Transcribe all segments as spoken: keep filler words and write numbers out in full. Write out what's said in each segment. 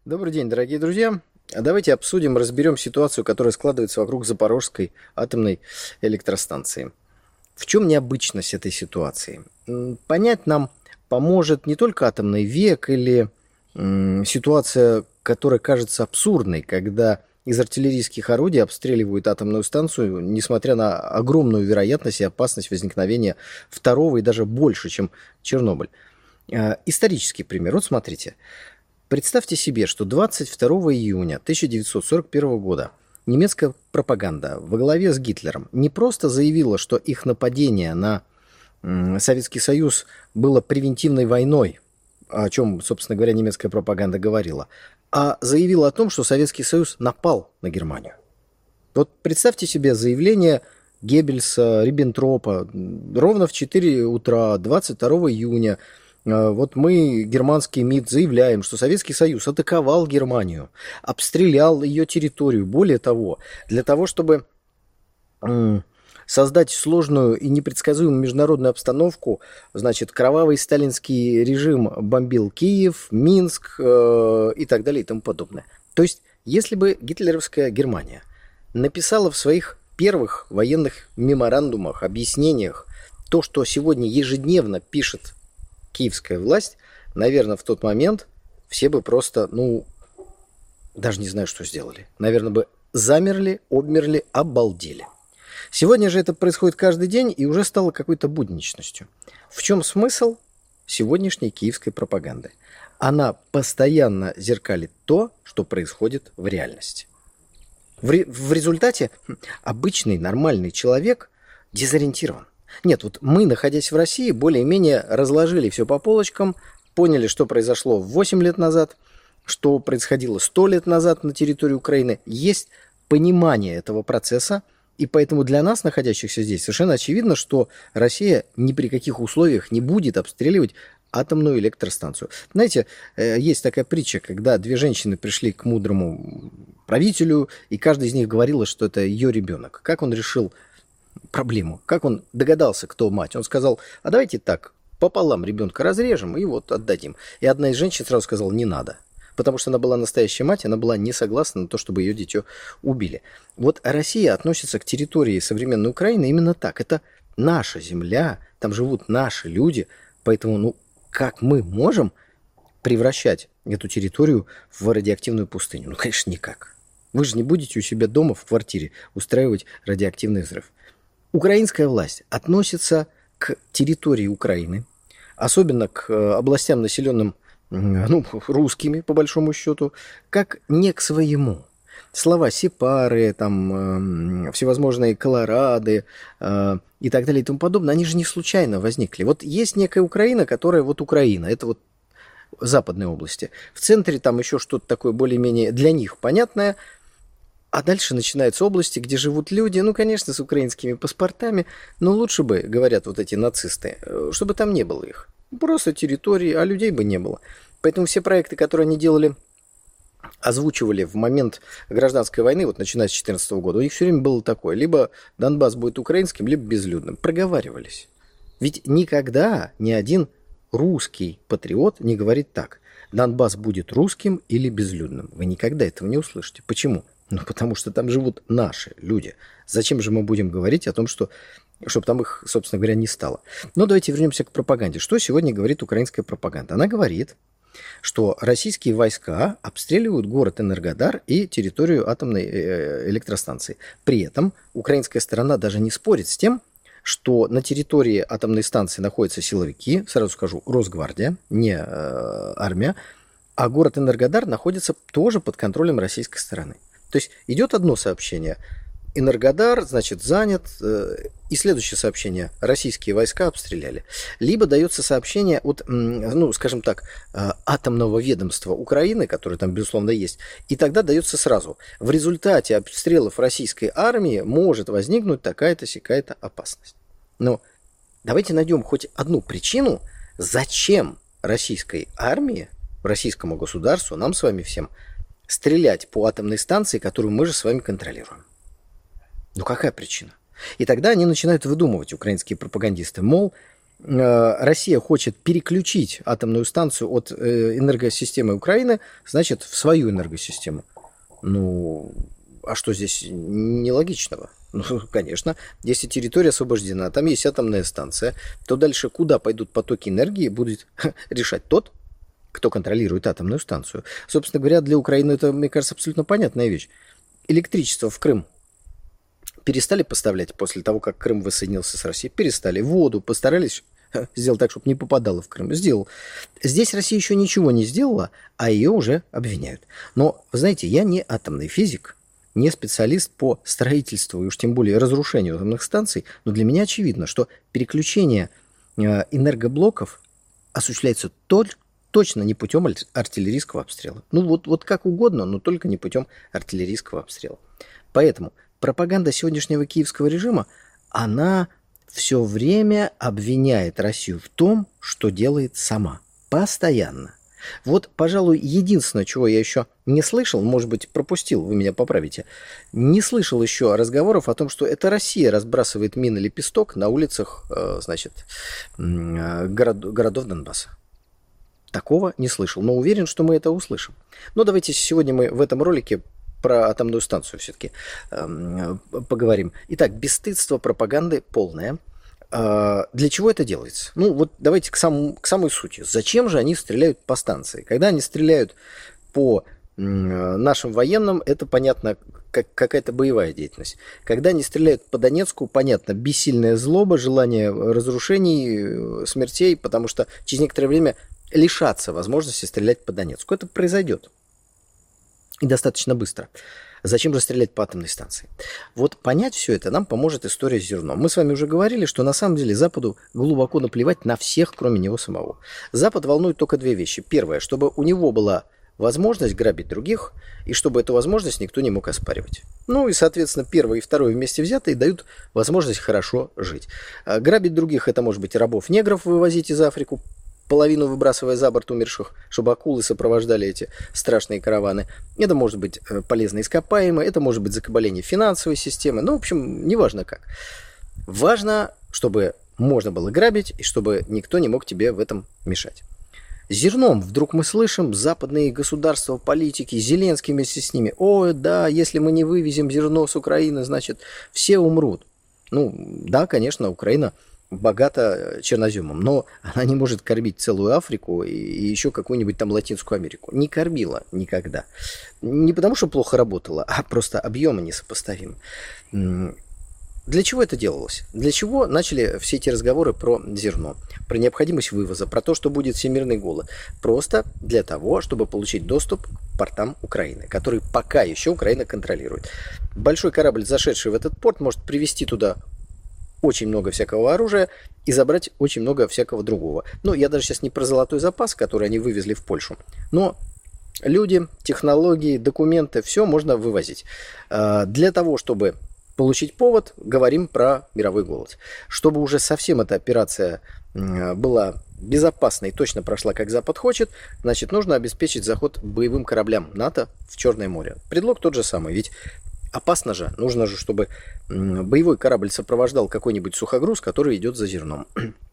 Добрый день, дорогие друзья. А Давайте обсудим, разберем ситуацию, которая складывается вокруг Запорожской атомной электростанции. В чем необычность этой ситуации? М, Понять нам поможет не только атомный век или м, ситуация, которая кажется абсурдной, когда из артиллерийских орудий обстреливают атомную станцию, несмотря на огромную вероятность и опасность возникновения второго и даже больше, чем Чернобыль. Э, Исторический пример. Вот смотрите. Представьте себе, что двадцать второго июня тысяча девятьсот сорок первого года немецкая пропаганда во главе с Гитлером не просто заявила, что их нападение на м, Советский Союз было превентивной войной, о чем, собственно говоря, немецкая пропаганда говорила, а заявила о том, что Советский Союз напал на Германию. Вот представьте себе заявление Геббельса, Риббентропа ровно в четыре утра двадцать второго июня. э, Вот мы, германский МИД, заявляем, что Советский Союз атаковал Германию, обстрелял ее территорию. Более того, для того, чтобы м, создать сложную и непредсказуемую международную обстановку, значит, кровавый сталинский режим бомбил Киев, Минск э, и так далее и тому подобное. То есть, если бы гитлеровская Германия написала в своих первых военных меморандумах, объяснениях то, что сегодня ежедневно пишет киевская власть, наверное, в тот момент все бы просто, ну, даже не знаю, что сделали. Наверное, бы замерли, обмерли, обалдели. Сегодня же это происходит каждый день и уже стало какой-то будничностью. В чем смысл сегодняшней киевской пропаганды? Она постоянно зеркалит то, что происходит в реальности. В, ре- в результате хм, обычный нормальный человек дезориентирован. Нет, вот мы, находясь в России, более-менее разложили все по полочкам, поняли, что произошло восемь лет назад, что происходило сто лет назад на территории Украины. Есть понимание этого процесса, и поэтому для нас, находящихся здесь, совершенно очевидно, что Россия ни при каких условиях не будет обстреливать атомную электростанцию. Знаете, э, есть такая притча, когда две женщины пришли к мудрому правителю, и каждая из них говорила, что это ее ребенок. Как он решил проблему? Как он догадался, кто мать? Он сказал, а давайте так, пополам ребенка разрежем и вот отдадим. И одна из женщин сразу сказала, не надо. Потому что она была настоящая мать, она была не согласна на то, чтобы ее дитё убили. Вот Россия относится к территории современной Украины именно так. Это наша земля, там живут наши люди, поэтому, ну, как мы можем превращать эту территорию в радиоактивную пустыню? Ну, конечно, никак. Вы же не будете у себя дома в квартире устраивать радиоактивный взрыв. Украинская власть относится к территории Украины, особенно к э, областям, населенным ну, русскими, по большому счету, как не к своему. Слова сепары, там, э, всевозможные колорады э, и так далее и тому подобное, они же не случайно возникли. Вот есть некая Украина, которая вот Украина, это вот западной области. В центре там еще что-то такое более-менее для них понятное, а дальше начинаются области, где живут люди, ну, конечно, с украинскими паспортами, но лучше бы, говорят вот эти нацисты, чтобы там не было их. Просто территории, а людей бы не было. Поэтому все проекты, которые они делали, озвучивали в момент гражданской войны, вот начиная с две тысячи четырнадцатого года, у них все время было такое, либо Донбасс будет украинским, либо безлюдным. Проговаривались. Ведь никогда ни один русский патриот не говорит так. Донбасс будет русским или безлюдным. Вы никогда этого не услышите. Почему? Ну, потому что там живут наши люди. Зачем же мы будем говорить о том, что чтобы там их, собственно говоря, не стало? Но давайте вернемся к пропаганде. Что сегодня говорит украинская пропаганда? Она говорит, что российские войска обстреливают город Энергодар и территорию атомной электростанции. При этом украинская сторона даже не спорит с тем, что на территории атомной станции находятся силовики, сразу скажу, Росгвардия, не э, армия, а город Энергодар находится тоже под контролем российской стороны. То есть идет одно сообщение. Энергодар, значит, занят. И следующее сообщение. Российские войска обстреляли. Либо дается сообщение от, ну, скажем так, атомного ведомства Украины, которое там, безусловно, есть. И тогда дается сразу. В результате обстрелов российской армии может возникнуть такая-то, сякая-то опасность. Но давайте найдем хоть одну причину, зачем российской армии, российскому государству, нам с вами всем, стрелять по атомной станции, которую мы же с вами контролируем. Ну какая причина? И тогда они начинают выдумывать, украинские пропагандисты, мол, Россия хочет переключить атомную станцию от энергосистемы Украины, значит, в свою энергосистему. Ну, а что здесь нелогичного? Ну, конечно, если территория освобождена, там есть атомная станция, то дальше куда пойдут потоки энергии, будет решать тот, кто контролирует атомную станцию. Собственно говоря, для Украины это, мне кажется, абсолютно понятная вещь. Электричество в Крым перестали поставлять после того, как Крым воссоединился с Россией? Перестали. Воду постарались сделать так, чтобы не попадало в Крым. Сделал. Здесь Россия еще ничего не сделала, а ее уже обвиняют. Но, вы знаете, я не атомный физик, не специалист по строительству и уж тем более разрушению атомных станций, но для меня очевидно, что переключение энергоблоков осуществляется только точно не путем артиллерийского обстрела. Ну вот, вот как угодно, но только не путем артиллерийского обстрела. Поэтому пропаганда сегодняшнего киевского режима, она все время обвиняет Россию в том, что делает сама. Постоянно. Вот, пожалуй, единственное, чего я еще не слышал, может быть, пропустил, вы меня поправите, не слышал еще разговоров о том, что это Россия разбрасывает мины-лепесток на улицах, значит, город, городов Донбасса. Такого не слышал, но уверен, что мы это услышим. Но давайте сегодня мы в этом ролике про атомную станцию все-таки э, поговорим. Итак, бесстыдство пропаганды полное. Э, для чего это делается? Ну, вот давайте к, самому, к самой сути. Зачем же они стреляют по станции? Когда они стреляют по э, нашим военным, это, понятно, как, какая-то боевая деятельность. Когда они стреляют по Донецку, понятно, бессильная злоба, желание разрушений, смертей, потому что через некоторое время лишатся возможности стрелять по Донецку. Это произойдет. И достаточно быстро. Зачем же стрелять по атомной станции? Вот понять все это нам поможет история с зерном. Мы с вами уже говорили, что на самом деле Западу глубоко наплевать на всех, кроме него самого. Запад волнует только две вещи. Первое, чтобы у него была возможность грабить других, и чтобы эту возможность никто не мог оспаривать. Ну и, соответственно, первое и второе вместе взятые дают возможность хорошо жить. Грабить других — это может быть рабов-негров вывозить из Африки, половину выбрасывая за борт умерших, чтобы акулы сопровождали эти страшные караваны. Это может быть полезно ископаемое, это может быть закабаление финансовой системы. Ну, в общем, неважно как. Важно, чтобы можно было грабить, и чтобы никто не мог тебе в этом мешать. Зерном вдруг мы слышим западные государства, политики, Зеленский вместе с ними. Ой, да, если мы не вывезем зерно с Украины, значит, все умрут. Ну, да, конечно, Украина богата черноземом, но она не может кормить целую Африку и еще какую-нибудь там Латинскую Америку. Не кормила никогда. Не потому, что плохо работала, а просто объемы несопоставимы. Для чего это делалось? Для чего начали все эти разговоры про зерно, про необходимость вывоза, про то, что будет всемирный голод? Просто для того, чтобы получить доступ к портам Украины, которые пока еще Украина контролирует. Большой корабль, зашедший в этот порт, может привезти туда очень много всякого оружия и забрать очень много всякого другого. Ну, я даже сейчас не про золотой запас, который они вывезли в Польшу, но люди, технологии, документы, все можно вывозить. Для того, чтобы получить повод, говорим про мировой голод. Чтобы уже совсем эта операция была безопасной и точно прошла, как Запад хочет, значит, нужно обеспечить заход боевым кораблям НАТО в Черное море. Предлог тот же самый, ведь опасно же, нужно же, чтобы боевой корабль сопровождал какой-нибудь сухогруз, который идет за зерном.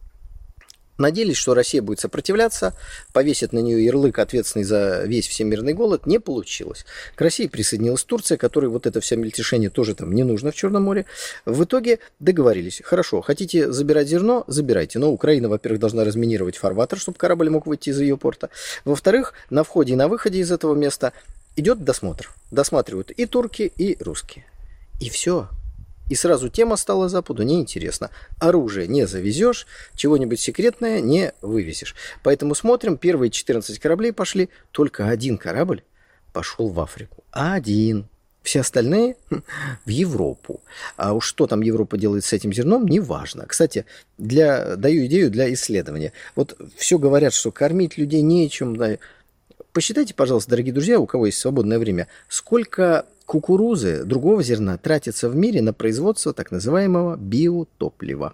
Надеялись, что Россия будет сопротивляться, повесит на нее ярлык, ответственный за весь всемирный голод. Не получилось. К России присоединилась Турция, которой вот это все мельтешение тоже там не нужно в Черном море. В итоге договорились. Хорошо, хотите забирать зерно, забирайте. Но Украина, во-первых, должна разминировать фарватер, чтобы корабль мог выйти из ее порта. Во-вторых, на входе и на выходе из этого места идет досмотр. Досматривают и турки, и русские. И все. И сразу тема стала Западу неинтересна. Оружие не завезешь, чего-нибудь секретное не вывезешь. Поэтому смотрим, первые четырнадцать кораблей пошли, только один корабль пошел в Африку. Один. Все остальные в Европу. А уж что там Европа делает с этим зерном, неважно. Кстати, для, даю идею для исследования. Вот все говорят, что кормить людей нечем. Да. Посчитайте, пожалуйста, дорогие друзья, у кого есть свободное время, сколько кукурузы, другого зерна тратится в мире на производство так называемого биотоплива.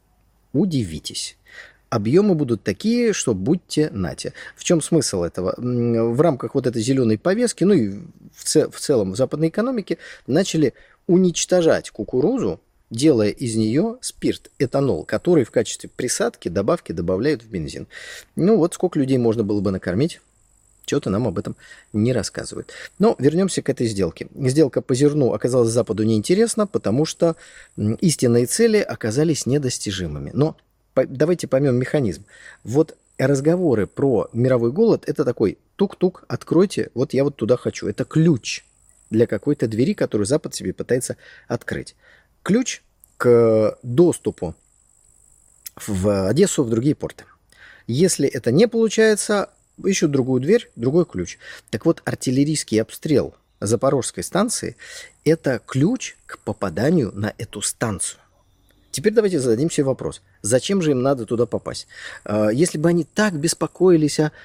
Удивитесь. Объемы будут такие, что будьте нате. В чем смысл этого? В рамках вот этой зеленой повестки, ну и в, цел, в целом в западной экономике начали уничтожать кукурузу делая из нее спирт, этанол, который в качестве присадки, добавки добавляют в бензин. Ну вот сколько людей можно было бы накормить, что-то нам об этом не рассказывают. Но вернемся к этой сделке. Сделка по зерну оказалась Западу неинтересна, потому что истинные цели оказались недостижимыми. Но давайте поймем механизм. Вот разговоры про мировой голод – это такой тук-тук, откройте, вот я вот туда хочу. Это ключ для какой-то двери, которую Запад себе пытается открыть. Ключ к доступу в Одессу, в другие порты. Если это не получается, ищут другую дверь, другой ключ. Так вот, артиллерийский обстрел Запорожской станции – это ключ к попаданию на эту станцию. Теперь давайте зададим себе вопрос. Зачем же им надо туда попасть? Если бы они так беспокоились о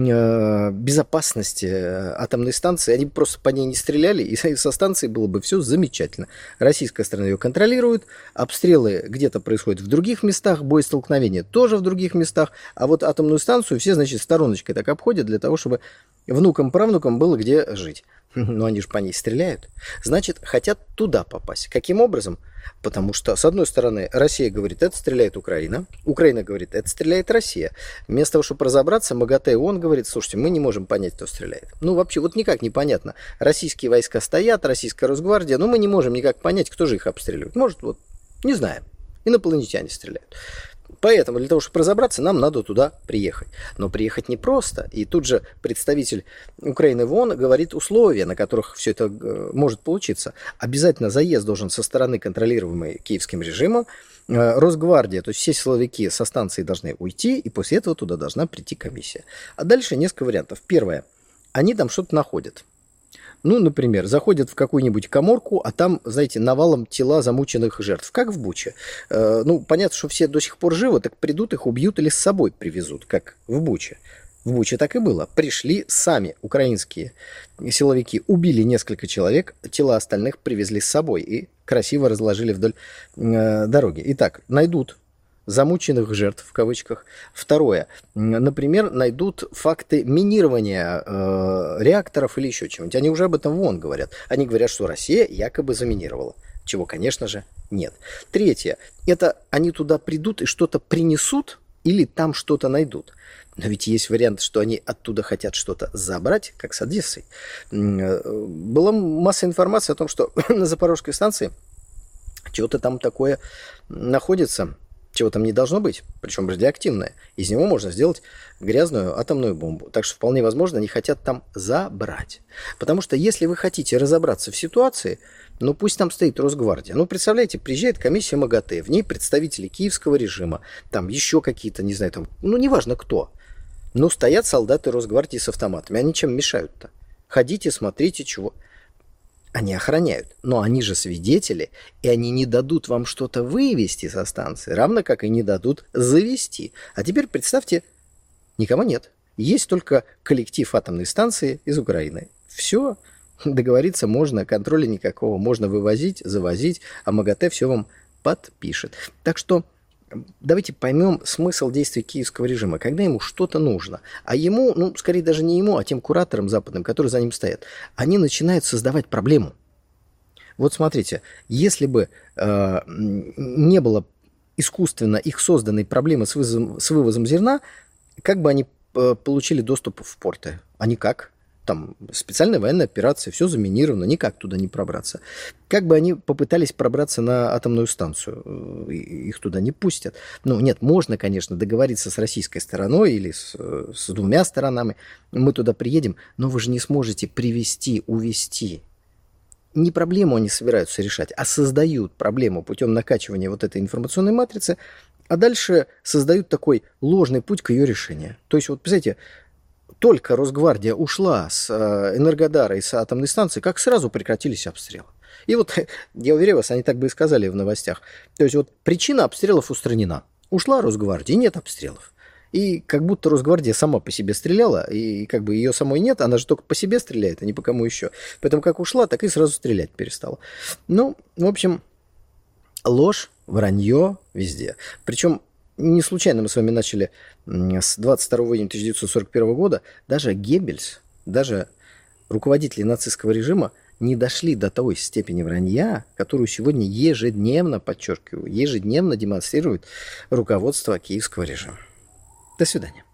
безопасности атомной станции, они бы просто по ней не стреляли, и со станцией было бы все замечательно. Российская сторона ее контролирует, обстрелы где-то происходят в других местах, боестолкновения тоже в других местах, а вот атомную станцию все, значит, стороночкой так обходят для того, чтобы внукам-правнукам было где жить. Но они же по ней стреляют. Значит, хотят туда попасть. Каким образом? Потому что, с одной стороны, Россия говорит, это стреляет Украина. Украина говорит, это стреляет Россия. Вместо того, чтобы разобраться, МАГАТЭ и ООН говорит, слушайте, мы не можем понять, кто стреляет. Ну, вообще, вот никак не понятно. Российские войска стоят, российская Росгвардия, но мы не можем никак понять, кто же их обстреливает. Может, вот, не знаем. Инопланетяне стреляют. Поэтому для того, чтобы разобраться, нам надо туда приехать. Но приехать непросто. И тут же представитель Украины в ООН говорит условия, на которых все это может получиться. Обязательно заезд должен со стороны, контролируемой киевским режимом. Росгвардия, то есть все силовики со станции должны уйти, и после этого туда должна прийти комиссия. А дальше несколько вариантов. Первое. Они там что-то находят. Ну, например, заходят в какую-нибудь каморку, а там, знаете, навалом тела замученных жертв, как в Буче. Э, ну, понятно, что все до сих пор живы, так придут, их убьют или с собой привезут, как в Буче. В Буче так и было. Пришли сами украинские силовики, убили несколько человек, тела остальных привезли с собой и красиво разложили вдоль э, дороги. Итак, найдут замученных жертв, в кавычках. Второе. Например, найдут факты минирования э, реакторов или еще чего-нибудь. Они уже об этом в ООН говорят. Они говорят, что Россия якобы заминировала. Чего, конечно же, нет. Третье. Это они туда придут и что-то принесут или там что-то найдут. Но ведь есть вариант, что они оттуда хотят что-то забрать, как с Одессой. Была масса информации о том, что на Запорожской станции что-то там такое находится, чего там не должно быть, причем радиоактивное. Из него можно сделать грязную атомную бомбу. Так что вполне возможно, они хотят там забрать. Потому что если вы хотите разобраться в ситуации, ну пусть там стоит Росгвардия. Ну представляете, приезжает комиссия МАГАТЭ, в ней представители киевского режима, там еще какие-то, не знаю, там, ну неважно кто. Но стоят солдаты Росгвардии с автоматами. Они чем мешают-то? Ходите, смотрите, чего... Они охраняют, но они же свидетели, и они не дадут вам что-то вывести со станции, равно как и не дадут завести. А теперь представьте, никого нет. Есть только коллектив атомной станции из Украины. Все, договориться можно, контроля никакого. Можно вывозить, завозить, а МАГАТЭ все вам подпишет. Так что давайте поймем смысл действий киевского режима, когда ему что-то нужно. А ему, ну, скорее даже не ему, а тем кураторам западным, которые за ним стоят, они начинают создавать проблему. Вот смотрите, если бы э, не было искусственно их созданной проблемы с вывозом, с вывозом зерна, как бы они э, получили доступ в порты? А никак. Там специальная военная операция, все заминировано, никак туда не пробраться. Как бы они попытались пробраться на атомную станцию, их туда не пустят. Ну, нет, можно, конечно, договориться с российской стороной или с, с двумя сторонами, мы туда приедем, но вы же не сможете привезти, увезти. Не проблему они собираются решать, а создают проблему путем накачивания вот этой информационной матрицы, а дальше создают такой ложный путь к ее решению. То есть, вот, представляете, только Росгвардия ушла с Энергодара и с атомной станции, как сразу прекратились обстрелы. И вот, я уверяю вас, они так бы и сказали в новостях. То есть вот причина обстрелов устранена. Ушла Росгвардия, и нет обстрелов. И как будто Росгвардия сама по себе стреляла, и как бы ее самой нет, она же только по себе стреляет, а не по кому еще. Поэтому как ушла, так и сразу стрелять перестала. Ну, в общем, ложь, вранье везде. Причем не случайно мы с вами начали с двадцать второго июня тысяча девятьсот сорок первого года. Даже Геббельс, даже руководители нацистского режима не дошли до той степени вранья, которую сегодня ежедневно, подчеркиваю, ежедневно демонстрирует руководство киевского режима. До свидания.